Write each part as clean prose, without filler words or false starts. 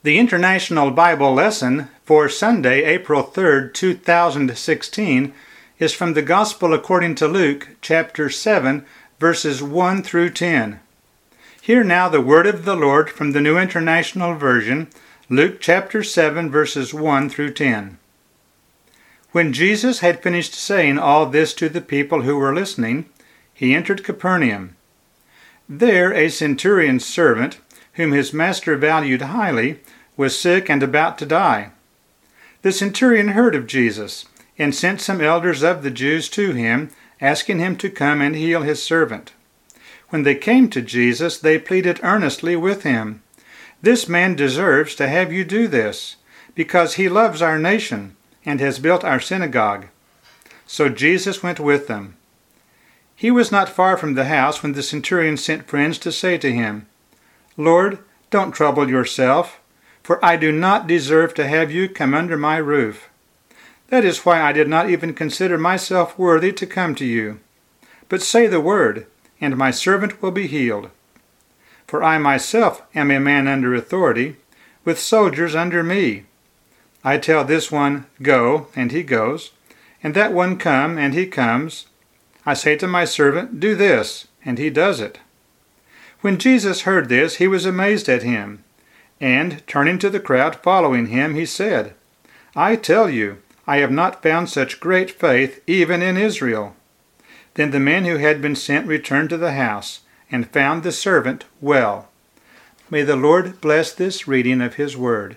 The International Bible Lesson for Sunday, April 3rd, 2016 is from the Gospel according to Luke, chapter 7, verses 1 through 10. Hear now the word of the Lord from the New International Version, Luke chapter 7, verses 1 through 10. When Jesus had finished saying all this to the people who were listening, he entered Capernaum. There a centurion's servant, whom his master valued highly, was sick and about to die. The centurion heard of Jesus, and sent some elders of the Jews to him, asking him to come and heal his servant. When they came to Jesus, they pleaded earnestly with him, "This man deserves to have you do this, because he loves our nation and has built our synagogue." So Jesus went with them. He was not far from the house when the centurion sent friends to say to him, "Lord, don't trouble yourself, for I do not deserve to have you come under my roof. That is why I did not even consider myself worthy to come to you. But say the word, and my servant will be healed. For I myself am a man under authority, with soldiers under me. I tell this one, 'Go,' and he goes, and that one, 'Come,' and he comes. I say to my servant, 'Do this,' and he does it." When Jesus heard this, he was amazed at him, and, turning to the crowd following him, he said, "I tell you, I have not found such great faith even in Israel." Then the men who had been sent returned to the house, and found the servant well. May the Lord bless this reading of his word.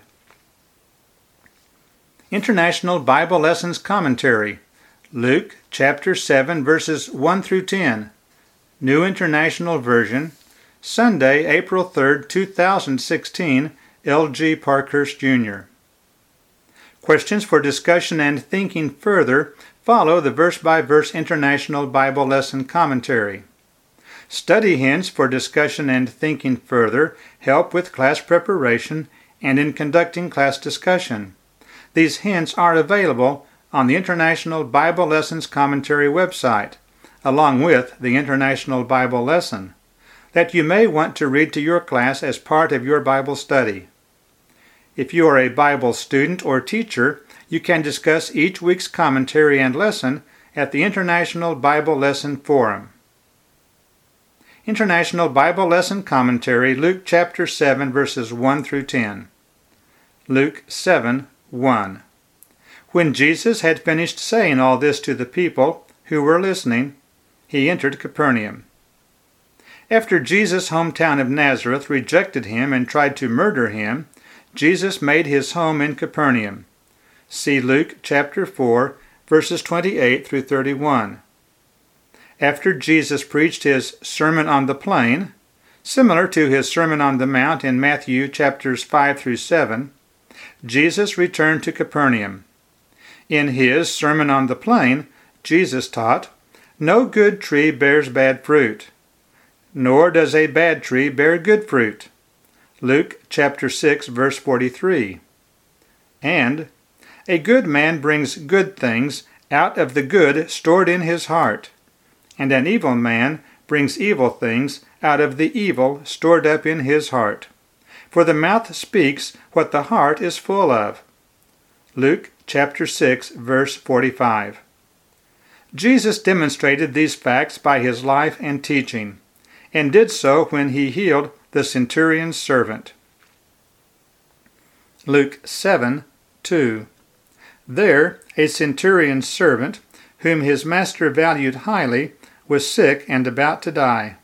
International Bible Lessons Commentary, Luke chapter 7, verses 1 through 10, New International Version, Sunday, April 3rd, 2016, L.G. Parkhurst, Jr. Questions for discussion and thinking further follow the verse-by-verse International Bible Lesson Commentary. Study hints for discussion and thinking further help with class preparation and in conducting class discussion. These hints are available on the International Bible Lessons Commentary website, along with the International Bible Lesson, that you may want to read to your class as part of your Bible study. If you are a Bible student or teacher, you can discuss each week's commentary and lesson at the International Bible Lesson Forum. International Bible Lesson Commentary, Luke chapter 7, verses 1 through 10. Luke 7, 1. When Jesus had finished saying all this to the people who were listening, he entered Capernaum. After Jesus' hometown of Nazareth rejected him and tried to murder him, Jesus made his home in Capernaum. See Luke chapter 4, verses 28 through 31. After Jesus preached his Sermon on the Plain, similar to his Sermon on the Mount in Matthew chapters 5 through 7, Jesus returned to Capernaum. In his Sermon on the Plain, Jesus taught, "No good tree bears bad fruit, nor does a bad tree bear good fruit." Luke chapter 6, verse 43. And, "A good man brings good things out of the good stored in his heart, and an evil man brings evil things out of the evil stored up in his heart. For the mouth speaks what the heart is full of." Luke chapter 6, verse 45. Jesus demonstrated these facts by his life and teaching, and did so when he healed the centurion's servant. Luke 7, 2. There a centurion's servant, whom his master valued highly, was sick and about to die.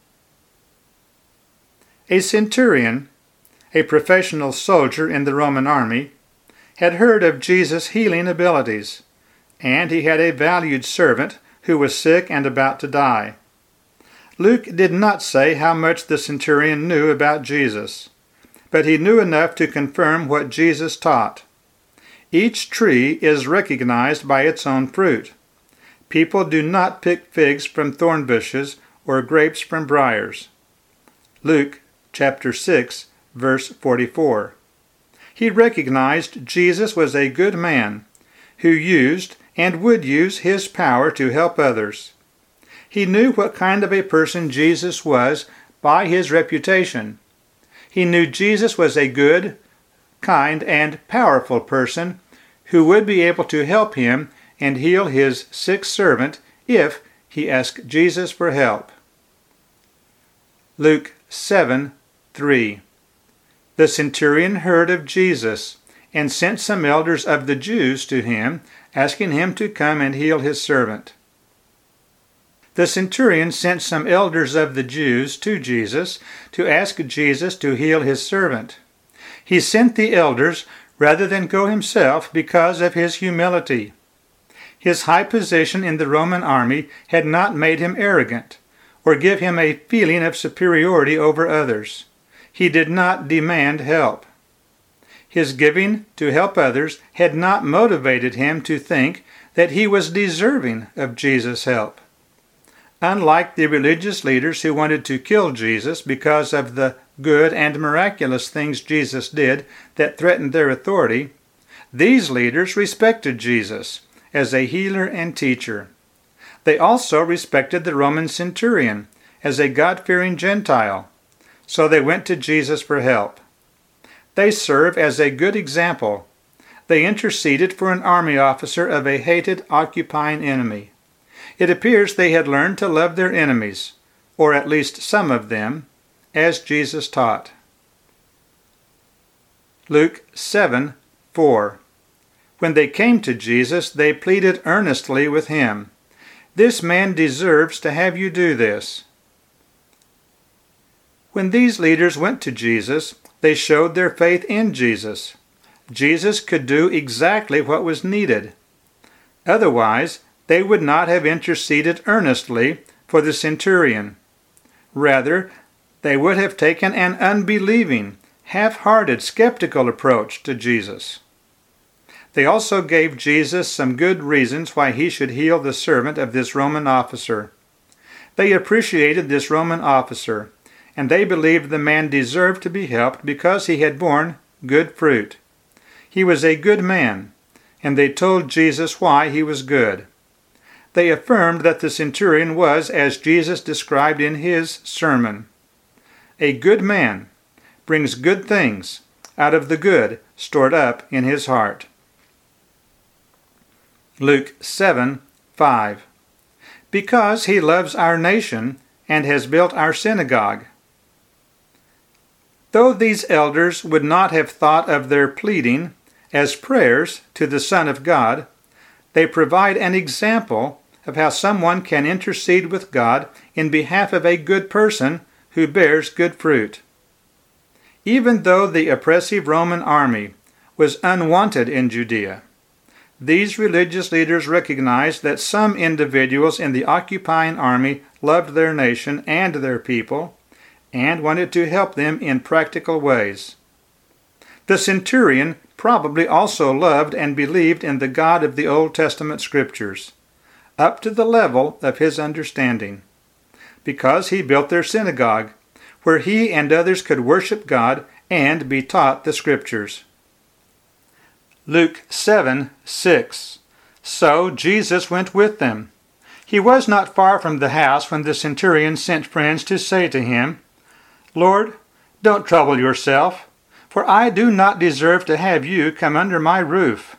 A centurion, a professional soldier in the Roman army, had heard of Jesus' healing abilities, and he had a valued servant who was sick and about to die. Luke did not say how much the centurion knew about Jesus, but he knew enough to confirm what Jesus taught. Each tree is recognized by its own fruit. People do not pick figs from thorn bushes or grapes from briars. Luke chapter 6, verse 44. He recognized Jesus was a good man who used and would use his power to help others. He knew what kind of a person Jesus was by his reputation. He knew Jesus was a good, kind, and powerful person who would be able to help him and heal his sick servant if he asked Jesus for help. Luke 7:3. The centurion heard of Jesus and sent some elders of the Jews to him, asking him to come and heal his servant. The centurion sent some elders of the Jews to Jesus to ask Jesus to heal his servant. He sent the elders rather than go himself because of his humility. His high position in the Roman army had not made him arrogant or give him a feeling of superiority over others. He did not demand help. His giving to help others had not motivated him to think that he was deserving of Jesus' help. Unlike the religious leaders who wanted to kill Jesus because of the good and miraculous things Jesus did that threatened their authority, these leaders respected Jesus as a healer and teacher. They also respected the Roman centurion as a God-fearing Gentile, so they went to Jesus for help. They serve as a good example. They interceded for an army officer of a hated, occupying enemy. It appears they had learned to love their enemies, or at least some of them, as Jesus taught. Luke 7:4. When they came to Jesus, they pleaded earnestly with him, "This man deserves to have you do this." When these leaders went to Jesus, they showed their faith in Jesus. Jesus could do exactly what was needed. Otherwise, they would not have interceded earnestly for the centurion. Rather, they would have taken an unbelieving, half-hearted, skeptical approach to Jesus. They also gave Jesus some good reasons why he should heal the servant of this Roman officer. They appreciated this Roman officer, and they believed the man deserved to be helped because he had borne good fruit. He was a good man, and they told Jesus why he was good. They affirmed that the centurion was as Jesus described in his sermon. A good man brings good things out of the good stored up in his heart. Luke 7:5. Because he loves our nation and has built our synagogue. Though these elders would not have thought of their pleading as prayers to the Son of God, they provide an example of how someone can intercede with God in behalf of a good person who bears good fruit. Even though the oppressive Roman army was unwanted in Judea, these religious leaders recognized that some individuals in the occupying army loved their nation and their people and wanted to help them in practical ways. The centurion probably also loved and believed in the God of the Old Testament scriptures, up to the level of his understanding, because he built their synagogue, where he and others could worship God and be taught the scriptures. Luke 7:6. So Jesus went with them. He was not far from the house when the centurion sent friends to say to him, "Lord, don't trouble yourself, for I do not deserve to have you come under my roof."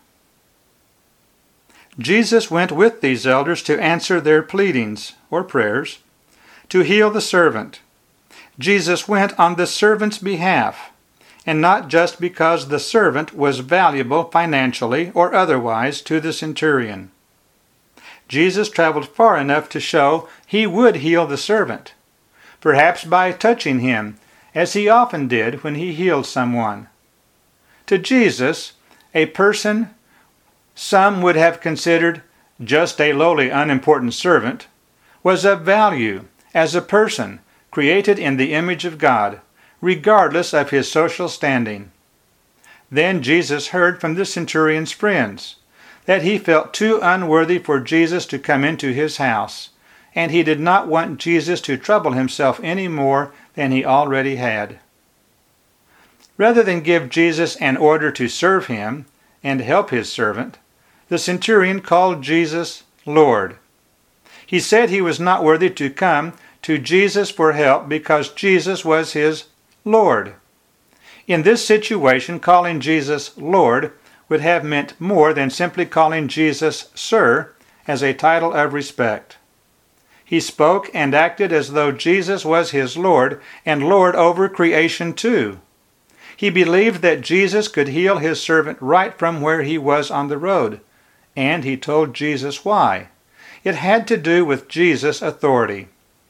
Jesus went with these elders to answer their pleadings, or prayers, to heal the servant. Jesus went on the servant's behalf, and not just because the servant was valuable financially or otherwise to the centurion. Jesus traveled far enough to show he would heal the servant, perhaps by touching him, as he often did when he healed someone. To Jesus, a person some would have considered just a lowly, unimportant servant was of value as a person created in the image of God, regardless of his social standing. Then Jesus heard from the centurion's friends that he felt too unworthy for Jesus to come into his house, and he did not want Jesus to trouble himself any more than he already had. Rather than give Jesus an order to serve him and help his servant, the centurion called Jesus Lord. He said he was not worthy to come to Jesus for help because Jesus was his Lord. In this situation, calling Jesus Lord would have meant more than simply calling Jesus Sir as a title of respect. He spoke and acted as though Jesus was his Lord and Lord over creation too. He believed that Jesus could heal his servant right from where he was on the road, and he told Jesus why. It had to do with Jesus' authority.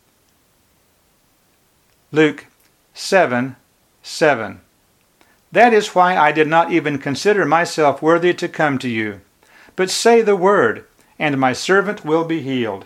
Luke 7:7. That is why I did not even consider myself worthy to come to you. But say the word, and my servant will be healed.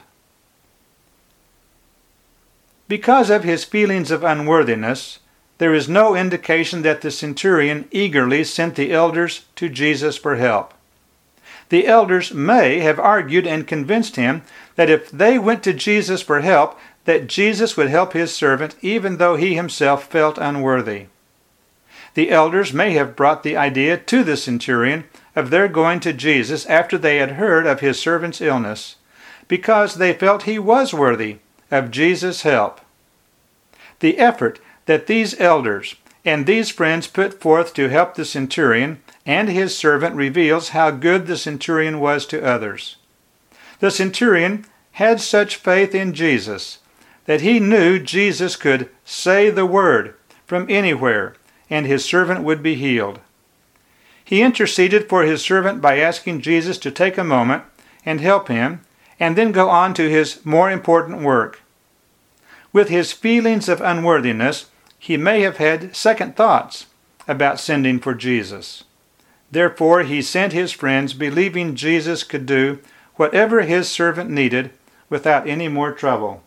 Because of his feelings of unworthiness, there is no indication that the centurion eagerly sent the elders to Jesus for help. The elders may have argued and convinced him that if they went to Jesus for help, that Jesus would help his servant even though he himself felt unworthy. The elders may have brought the idea to the centurion of their going to Jesus after they had heard of his servant's illness, because they felt he was worthy of Jesus' help. The effort that these elders and these friends put forth to help the centurion and his servant reveals how good the centurion was to others. The centurion had such faith in Jesus that he knew Jesus could say the word from anywhere and his servant would be healed. He interceded for his servant by asking Jesus to take a moment and help him, and then go on to his more important work. With his feelings of unworthiness, he may have had second thoughts about sending for Jesus. Therefore, he sent his friends believing Jesus could do whatever his servant needed without any more trouble.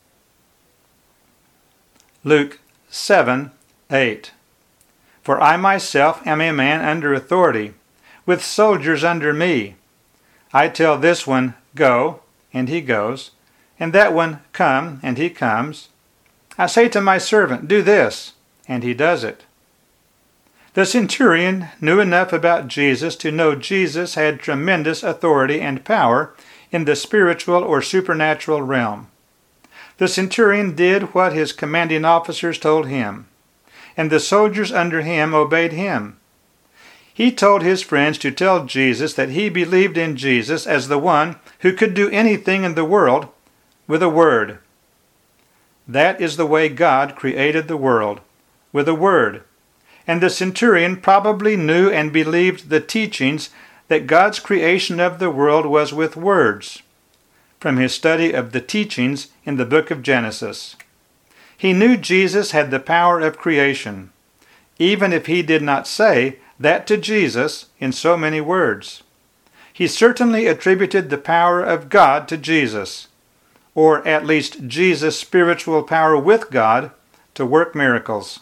Luke 7:8. For I myself am a man under authority, with soldiers under me. I tell this one, go, and he goes, and that one, come, and he comes. I say to my servant, do this, and he does it. The centurion knew enough about Jesus to know Jesus had tremendous authority and power in the spiritual or supernatural realm. The centurion did what his commanding officers told him, and the soldiers under him obeyed him. He told his friends to tell Jesus that he believed in Jesus as the one who could do anything in the world with a word. That is the way God created the world, with a word. And the centurion probably knew and believed the teachings that God's creation of the world was with words, from his study of the teachings in the book of Genesis. He knew Jesus had the power of creation, even if he did not say that to Jesus in so many words. He certainly attributed the power of God to Jesus, or at least Jesus' spiritual power with God to work miracles.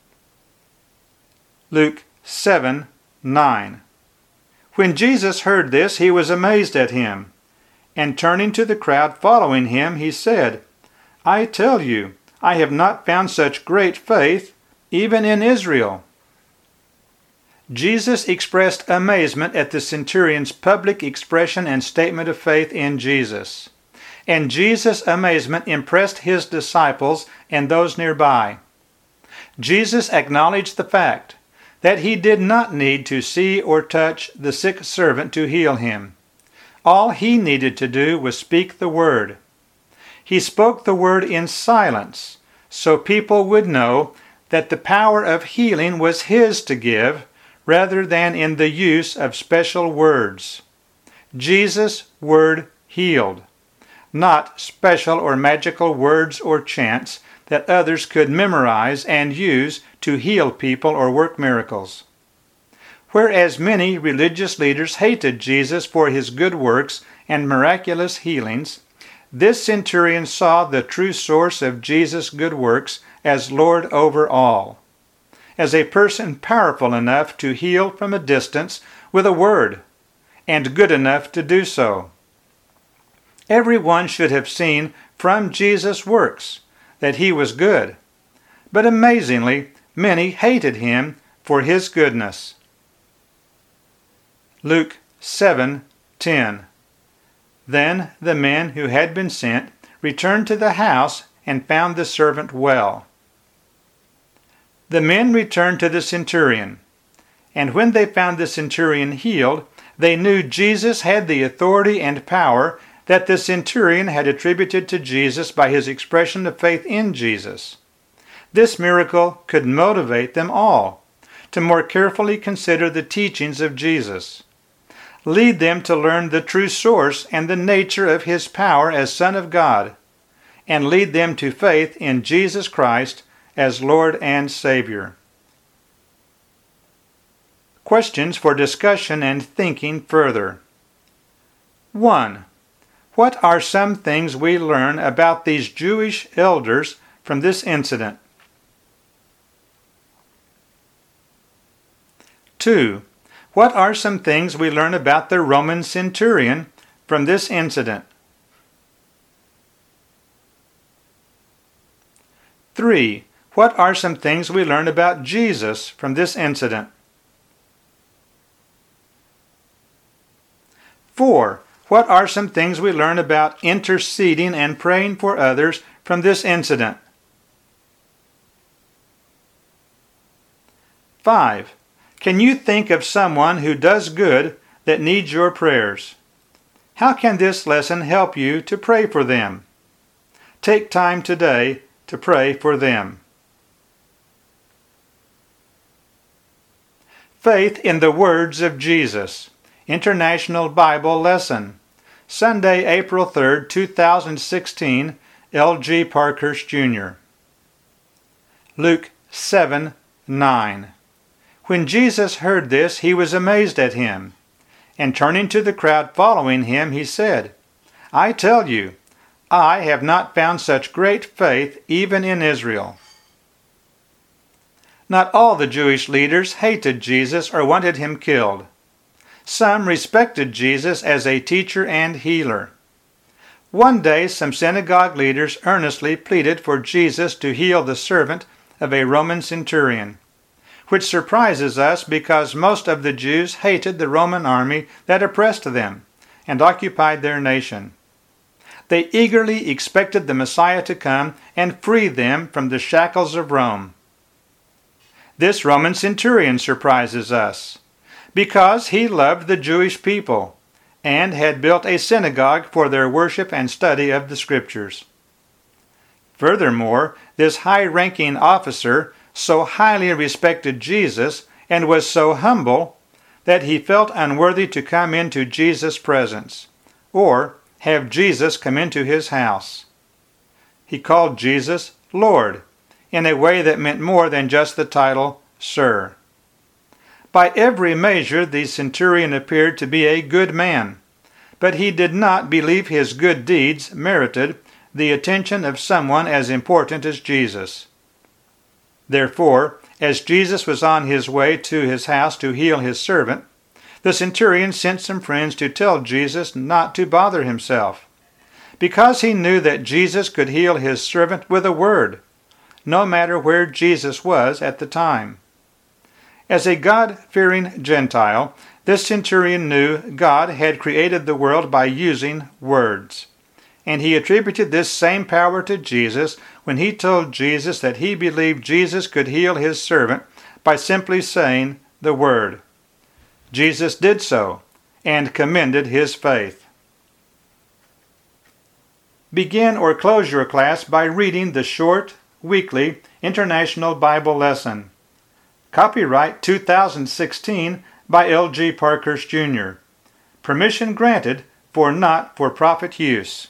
Luke 7:9. When Jesus heard this, he was amazed at him, and turning to the crowd following him, he said, I tell you, I have not found such great faith, even in Israel. Jesus expressed amazement at the centurion's public expression and statement of faith in Jesus. And Jesus' amazement impressed his disciples and those nearby. Jesus acknowledged the fact that he did not need to see or touch the sick servant to heal him. All he needed to do was speak the word. He spoke the word in silence, so people would know that the power of healing was his to give, rather than in the use of special words. Jesus' word healed, not special or magical words or chants that others could memorize and use to heal people or work miracles. Whereas many religious leaders hated Jesus for his good works and miraculous healings, this centurion saw the true source of Jesus' good works as Lord over all, as a person powerful enough to heal from a distance with a word, and good enough to do so. Everyone should have seen from Jesus' works that he was good, but amazingly, many hated him for his goodness. Luke 7:10. Then the men who had been sent returned to the house and found the servant well. The men returned to the centurion, and when they found the centurion healed, they knew Jesus had the authority and power that the centurion had attributed to Jesus by his expression of faith in Jesus. This miracle could motivate them all to more carefully consider the teachings of Jesus, lead them to learn the true source and the nature of his power as Son of God, and lead them to faith in Jesus Christ as Lord and Savior. Questions for discussion and thinking further. 1. What are some things we learn about these Jewish elders from this incident? 2. What are some things we learn about the Roman centurion from this incident? 3. What are some things we learn about Jesus from this incident? 4. What are some things we learn about interceding and praying for others from this incident? 5. Can you think of someone who does good that needs your prayers? How can this lesson help you to pray for them? Take time today to pray for them. Faith in the Words of Jesus. International Bible Lesson. Sunday, April 3, 2016, L.G. Parkhurst, Jr. Luke 7:9. When Jesus heard this, he was amazed at him. And turning to the crowd following him, he said, I tell you, I have not found such great faith even in Israel. Not all the Jewish leaders hated Jesus or wanted him killed. Some respected Jesus as a teacher and healer. One day, some synagogue leaders earnestly pleaded for Jesus to heal the servant of a Roman centurion, which surprises us because most of the Jews hated the Roman army that oppressed them and occupied their nation. They eagerly expected the Messiah to come and free them from the shackles of Rome. This Roman centurion surprises us because he loved the Jewish people and had built a synagogue for their worship and study of the Scriptures. Furthermore, this high-ranking officer so highly respected Jesus and was so humble that he felt unworthy to come into Jesus' presence or have Jesus come into his house. He called Jesus Lord in a way that meant more than just the title Sir. By every measure, the centurion appeared to be a good man, but he did not believe his good deeds merited the attention of someone as important as Jesus. Therefore, as Jesus was on his way to his house to heal his servant, the centurion sent some friends to tell Jesus not to bother himself, because he knew that Jesus could heal his servant with a word, no matter where Jesus was at the time. As a God-fearing Gentile, this centurion knew God had created the world by using words, and he attributed this same power to Jesus when he told Jesus that he believed Jesus could heal his servant by simply saying the word. Jesus did so and commended his faith. Begin or close your class by reading the short, weekly International Bible Lesson. Copyright 2016 by L.G. Parkhurst, Jr. Permission granted for not-for-profit use.